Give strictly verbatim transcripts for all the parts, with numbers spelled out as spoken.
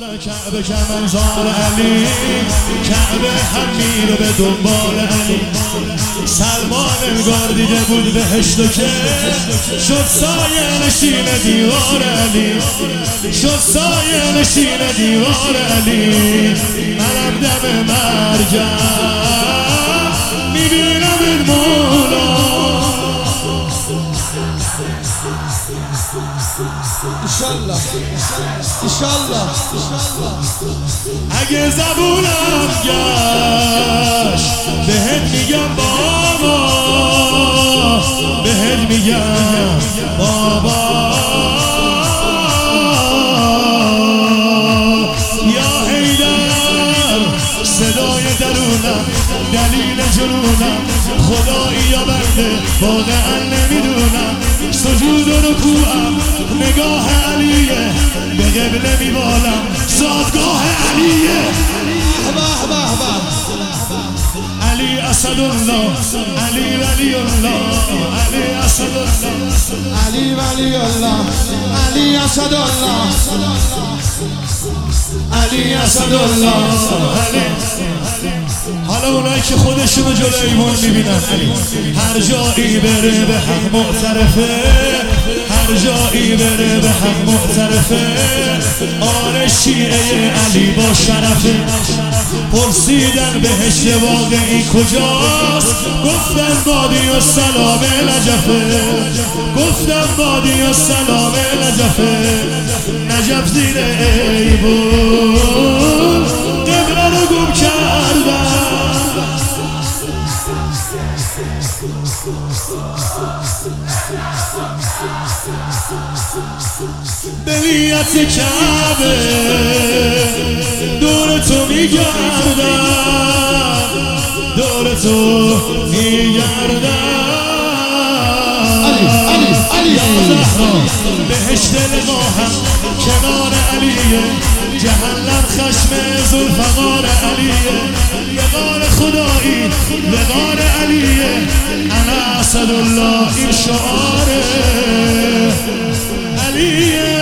کعبه کمنزار علی، کعبه هم میره به دنبال علی. سلمان انگار دیده بود بهشت و که شد سایه نشین دیوار علی، شد سایه نشین دیوار علی. منم دم مرگم میبینم این مولا. انشالله انشالله اگه زبونم گشت بهت میگم بابا، بهت میگم بابا. یا حیدر صدای درونم، دلیل جنونم، خدایی یا بنده واقعا نمیدونم. سجود و رکوعم نگاه علیه، به قبله میبالم زادگاه علیه. به به به علی اسدالله، علی ولی الله، علی اسدالله، علی ولی الله، علی اسدالله، علی اسدالله، علی. حالا اونایی که خودشونو جلو ایمان میبینن، علی هر جایی بره به حق معترفه، هر جایی بره به حق معترفه. آره شیعه علی با شرفه. پرسیدن بهشت واقعی کجاست، گفتن بادی و سلام نجفه، گفتن بادی و سلام نجفه. نجف زیر ایبون قبله رو گم کردن. به نیت کعبه دور تو میگردم، دور تو میگردم. علی علی یا علی زهرا بهشت نگاهم کنار علیه، جهنم خشم ذوالفقار علیه. لقار خدایی لقار علیه، انا اسدالله این شعاره علیه.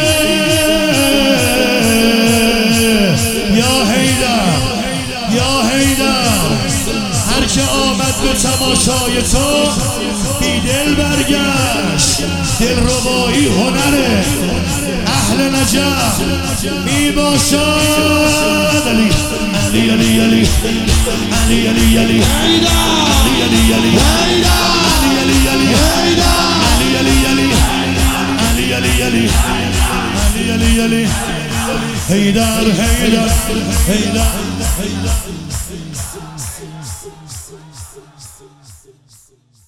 یا حیدر یا حیدر، هر که آمد به تماشای تو بی دل برگشت. دلربایی هنره اهل نجف می باشد. علی علی علی علی علی علی علی حیدر علی علی علی حیدر علی علی حیدر علی علی علی علی علی علی علی علی علی حیدر حیدر حیدر.